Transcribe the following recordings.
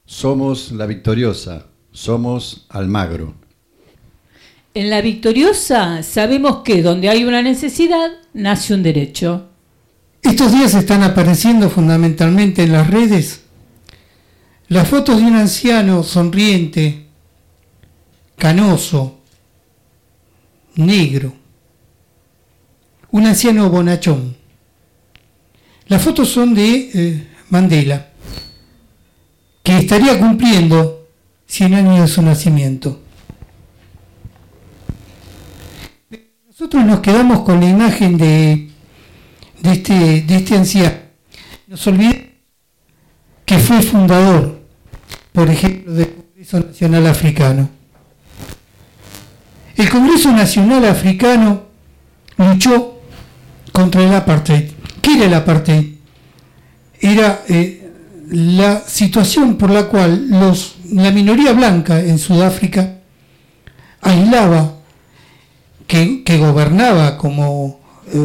Somos La Victoriosa, somos Almagro. En La Victoriosa sabemos que donde hay una necesidad, nace un derecho. Estos días están apareciendo fundamentalmente en las redes las fotos de un anciano sonriente, canoso, negro, un anciano bonachón. Las fotos son de Mandela, que estaría cumpliendo 100 años de su nacimiento. Nosotros nos quedamos con la imagen de este anciano. Nos olvidamos que fue fundador, por ejemplo, del Congreso Nacional Africano. El Congreso Nacional Africano luchó contra el apartheid. ¿Qué era el apartheid? Era la situación por la cual la minoría blanca en Sudáfrica aislaba, que gobernaba como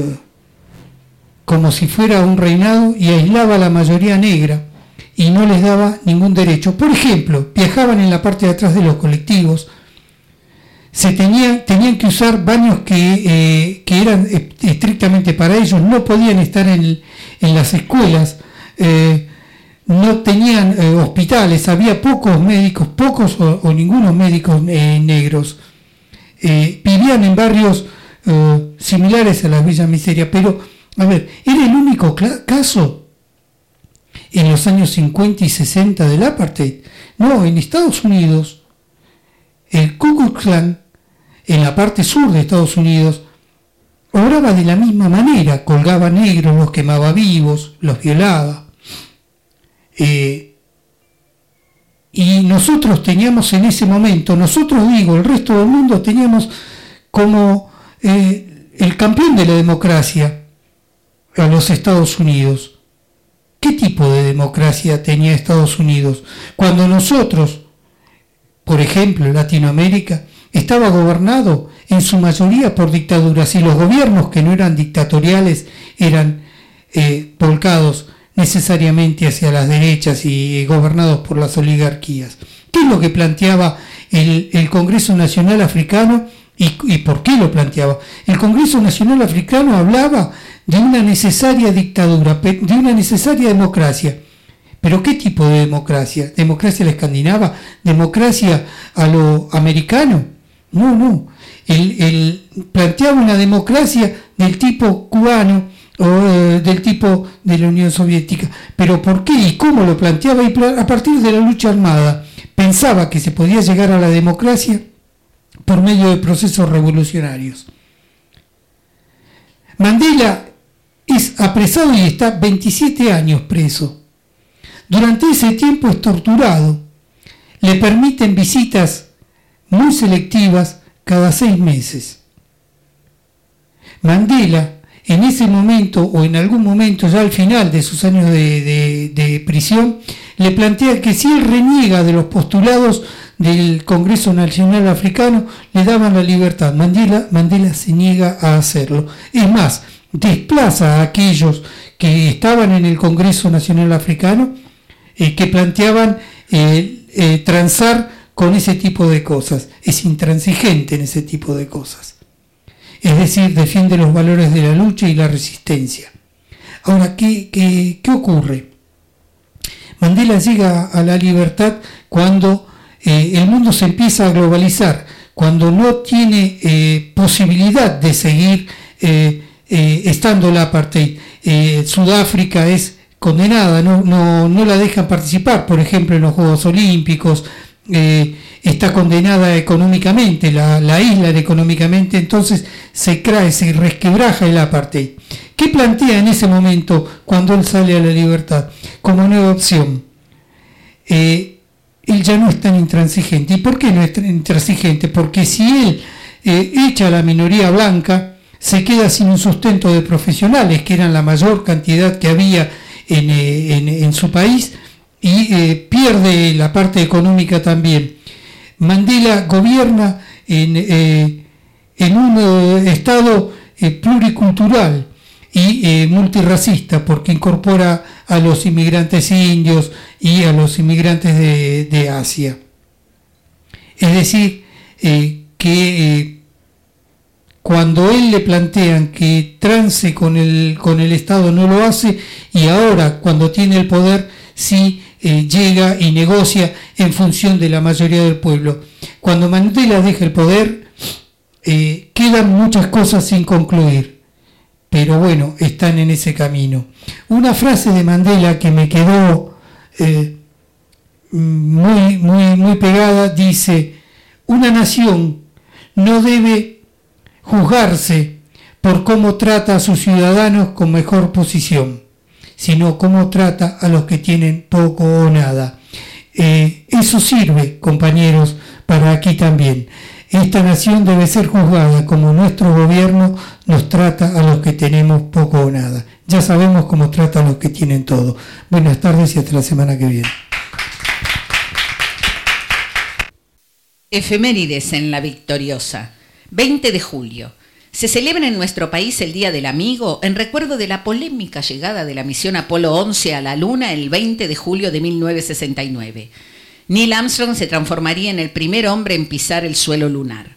si fuera un reinado, y aislaba a la mayoría negra y no les daba ningún derecho. Por ejemplo, viajaban en la parte de atrás de los colectivos, tenían que usar baños que eran estrictamente para ellos, no podían estar en las escuelas, no tenían hospitales, había pocos médicos, o ningunos médicos negros. Vivían en barrios similares a las Villas Miseria, pero, a ver, ¿era el único caso en los años 50 y 60 del apartheid? No, en Estados Unidos, el Ku Klux Klan, en la parte sur de Estados Unidos, obraba de la misma manera, colgaba negros, los quemaba vivos, los violaba. Y nosotros teníamos en ese momento, el resto del mundo teníamos como el campeón de la democracia a los Estados Unidos. ¿Qué tipo de democracia tenía Estados Unidos? Cuando nosotros, por ejemplo, Latinoamérica, estaba gobernado en su mayoría por dictaduras, y los gobiernos que no eran dictatoriales eran volcados necesariamente hacia las derechas y gobernados por las oligarquías. ¿Qué es lo que planteaba el Congreso Nacional Africano y por qué lo planteaba? El Congreso Nacional Africano hablaba de una necesaria dictadura, de una necesaria democracia. ¿Pero qué tipo de democracia? ¿Democracia a la escandinava? ¿Democracia a lo americano? No. Él planteaba una democracia del tipo cubano, o del tipo de la Unión Soviética. ¿Pero por qué y cómo lo planteaba? Y a partir de la lucha armada pensaba que se podía llegar a la democracia por medio de procesos revolucionarios. Mandela es apresado y está 27 años preso. Durante ese tiempo es torturado. Le permiten visitas muy selectivas cada 6 meses. Mandela, en ese momento, o en algún momento ya al final de sus años de prisión, le plantea que si él reniega de los postulados del Congreso Nacional Africano, le daban la libertad. Mandela se niega a hacerlo. Es más, desplaza a aquellos que estaban en el Congreso Nacional Africano, que planteaban transar con ese tipo de cosas. Es intransigente en ese tipo de cosas. Es decir, defiende los valores de la lucha y la resistencia. Ahora, ¿qué ocurre? Mandela llega a la libertad cuando el mundo se empieza a globalizar, cuando no tiene posibilidad de seguir estando el apartheid. Sudáfrica es condenada, no la dejan participar, por ejemplo, en los Juegos Olímpicos. Está condenada económicamente, la aíslan económicamente, entonces se resquebraja el apartheid. ¿Qué plantea en ese momento cuando él sale a la libertad como nueva opción? Él ya no es tan intransigente. ¿Y por qué no es tan intransigente? Porque si él echa a la minoría blanca, se queda sin un sustento de profesionales, que eran la mayor cantidad que había en su país, y pierde la parte económica también. Mandela gobierna en un estado pluricultural, y multirracista, porque incorpora a los inmigrantes indios y a los inmigrantes de Asia. Es decir, que cuando él le plantean que trance con el Estado no lo hace, y ahora cuando tiene el poder sí llega y negocia en función de la mayoría del pueblo. Cuando Mandela deja el poder, quedan muchas cosas sin concluir, pero bueno, están en ese camino. Una frase de Mandela que me quedó muy pegada dice: una nación no debe juzgarse por cómo trata a sus ciudadanos con mejor posición, sino cómo trata a los que tienen poco o nada. Eso sirve, compañeros, para aquí también. Esta nación debe ser juzgada como nuestro gobierno nos trata a los que tenemos poco o nada. Ya sabemos cómo trata a los que tienen todo. Buenas tardes y hasta la semana que viene. Efemérides en La Victoriosa. 20 de julio. Se celebra en nuestro país el Día del Amigo en recuerdo de la polémica llegada de la misión Apolo 11 a la Luna el 20 de julio de 1969. Neil Armstrong se transformaría en el primer hombre en pisar el suelo lunar.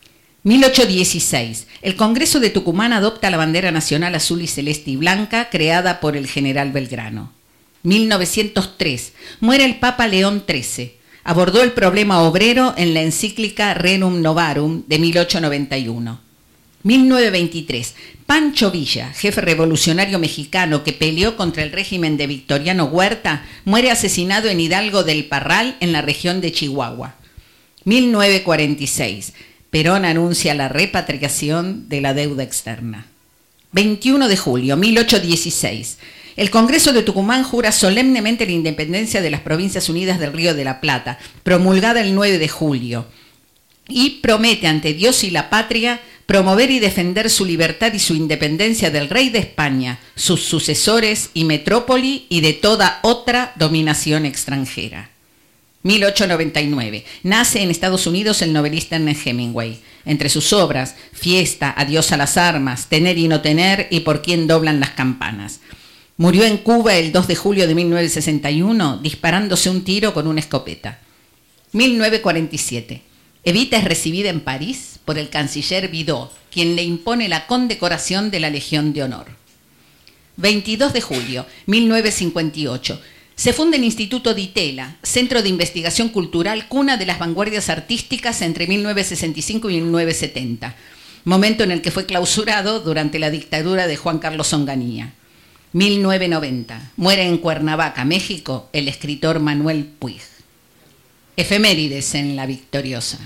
1816. El Congreso de Tucumán adopta la bandera nacional azul y celeste y blanca creada por el general Belgrano. 1903. Muere el Papa León XIII. Abordó el problema obrero en la encíclica Rerum Novarum de 1891. 1923. Pancho Villa, jefe revolucionario mexicano que peleó contra el régimen de Victoriano Huerta, muere asesinado en Hidalgo del Parral, en la región de Chihuahua. 1946. Perón anuncia la repatriación de la deuda externa. 21 de julio, 1816. El Congreso de Tucumán jura solemnemente la independencia de las Provincias Unidas del Río de la Plata, promulgada el 9 de julio, y promete ante Dios y la patria promover y defender su libertad y su independencia del rey de España, sus sucesores y metrópoli y de toda otra dominación extranjera. 1899. Nace en Estados Unidos el novelista Ernest Hemingway. Entre sus obras, Fiesta, Adiós a las armas, Tener y no tener y Por quién doblan las campanas. Murió en Cuba el 2 de julio de 1961 disparándose un tiro con una escopeta. 1947. Evita es recibida en París por el canciller Vidot, quien le impone la condecoración de la Legión de Honor. 22 de julio, 1958. Se funda el Instituto Di Tella, Centro de Investigación Cultural, cuna de las vanguardias artísticas entre 1965 y 1970, momento en el que fue clausurado durante la dictadura de Juan Carlos Onganía. 1990. Muere en Cuernavaca, México, el escritor Manuel Puig. Efemérides en La Victoriosa.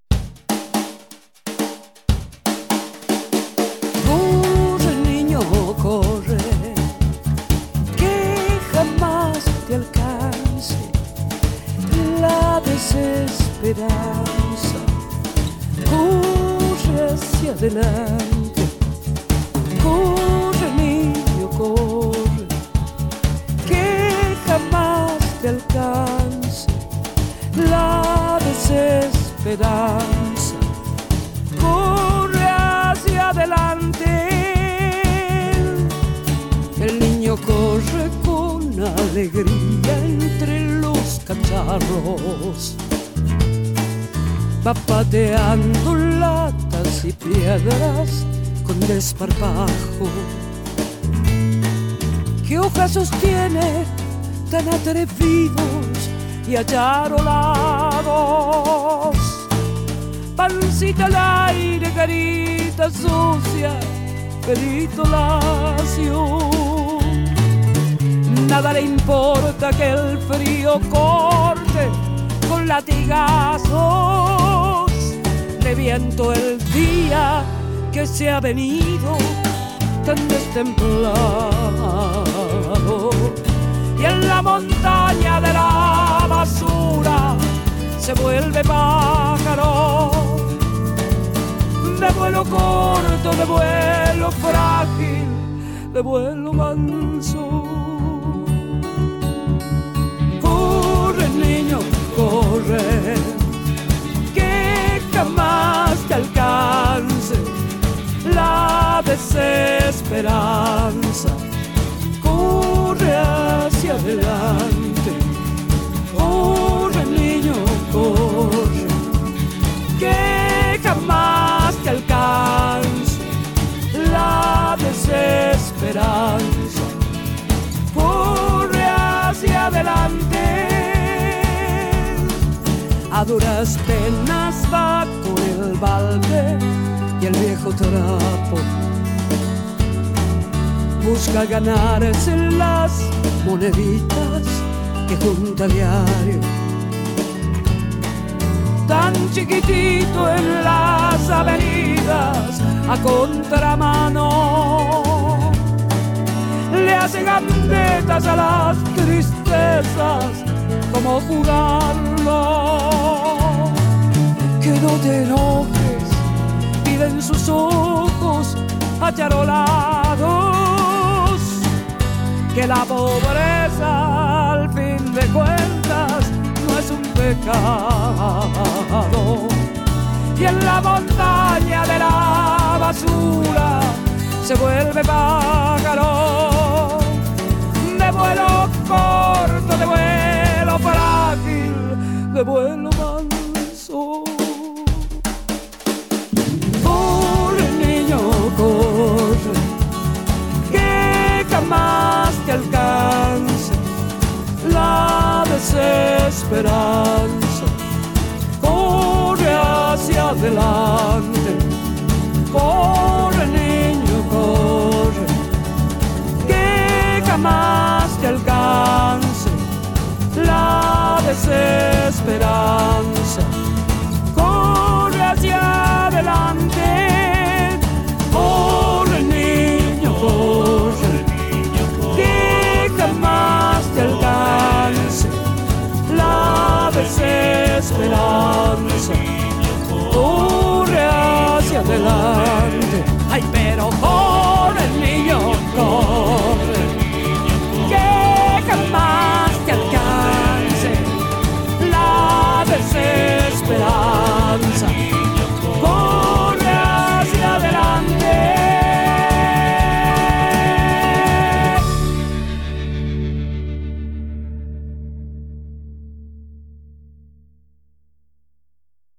Corre, niño, corre, que jamás te alcance la desesperanza. Corre hacia adelante, corre, niño, corre, que jamás te alcance la desesperanza. Corre hacia adelante, el niño corre con alegría entre los cacharros, va pateando latas y piedras con desparpajo. ¿Qué hojas sostiene tan atrevidos y acharolados? Pancita al aire, carita sucia, pelito lacio. Nada le importa que el frío corte con latigazos. Le viento el día que se ha venido tan destemplado, y en la montaña de la basura se vuelve pájaro, de vuelo corto, de vuelo frágil, de vuelo manso. Corre, niño, corre, que jamás te alcance la desesperanza. corre hacia adelante, corre niño, corre, que jamás te alcance la desesperanza, corre hacia adelante. A duras penas va con el balde y el viejo trapo, busca ganarse las moneditas que junta diario. Tan chiquitito en las avenidas a contramano, le hace gambetas a las tristezas como jugando. Que no te enojes, piden sus ojos acharolados, que la pobreza al fin de cuentas no es un pecado. Y en la montaña de la basura se vuelve pájaro, de vuelo corto, de vuelo frágil, de vuelo manso. Corre niño, corre, que jamás te alcance la desesperanza. Corre hacia adelante, corre niño, corre, que jamás te alcance la desesperanza. Corre hacia adelante, corre niño, corre, que jamás te alcance la desesperanza. Corre hacia adelante, ay, pero